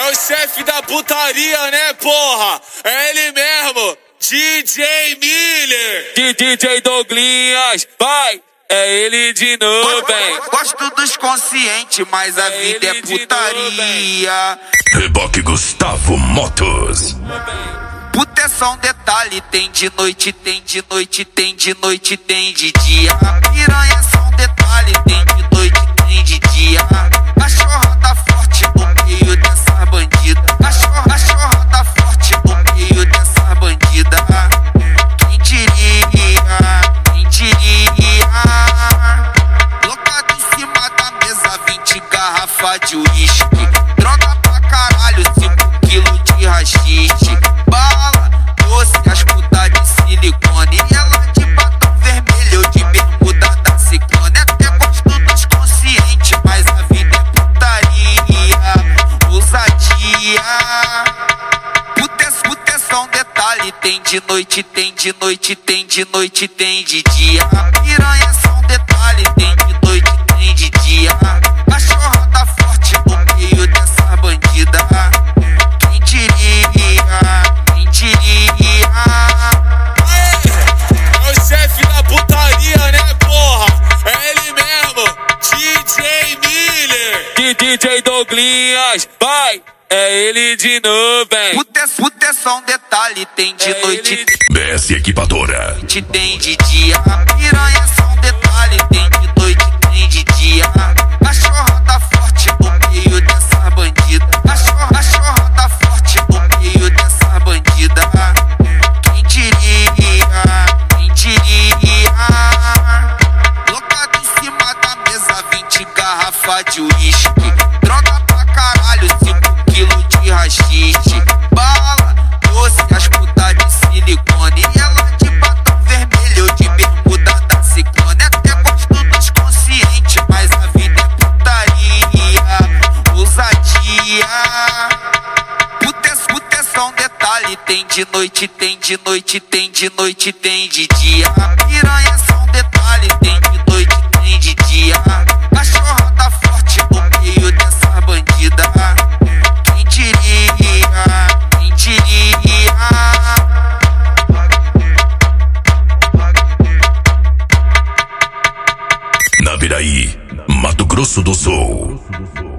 o chefe da putaria, né, porra? É ele mesmo, DJ Miller. DJ Douglinhas, vai, é ele de novo, hein? Gosto dos conscientes, mas a vida é putaria. Reboque Gustavo Motos. Puta é só um detalhe, tem de noite, tem de noite, tem de noite, tem de dia. Piranha é só um detalhe, tem de noite, tem de dia. Cachorrada forte no meio dessa bandida. Cachorrada forte no meio dessa bandida. Quem diria, quem diria? Locado em cima da mesa, 20 garrafa de uísque. Droga pra caralho, 5 quilos de rachixe. Bala, doce, as putas de silicone. Ela de batom vermelho, de bermuda da Ciclone. Até gosto dos conscientes, mas a vida é putaria, ousadia. Puta é só um detalhe, tem de noite, tem de noite, tem de noite, tem de dia. Piranha é só um detalhe, tem de noite, tem de dia. Cachorrada forte no meio dessa bandida. Quem diria, quem diria? É o chefe da putaria, né, porra? É ele mesmo, DJ Miller. DJ Douglinhas, vai, é ele de novo, hein? Puta é só um detalhe, tem de noite, BS Equipadora. tem de dia. Piranha é só um detalhe, tem de noite, tem de dia. Cachorrada forte no meio dessa bandida. Cachorrada forte no meio dessa bandida. Quem diria, quem diria? Locado em cima da mesa, 20 garrafa de uísque. Droga pra caralho, 5 quilos de rachixe. Bala, doce, as putas de silicone. Ela de batom vermelho, de bermuda da Ciclone. Até gosto dos conscientes, mas a vida é putaria, ousadia. Puta é só um detalhe, tem de noite, tem de noite, tem de noite, tem de dia. Piranha é só um detalhe, tem de noite, tem de dia. Cachorrada forte no meio dessa bandida. Quem diria, quem diria? Naviraí, Mato Grosso do Sul.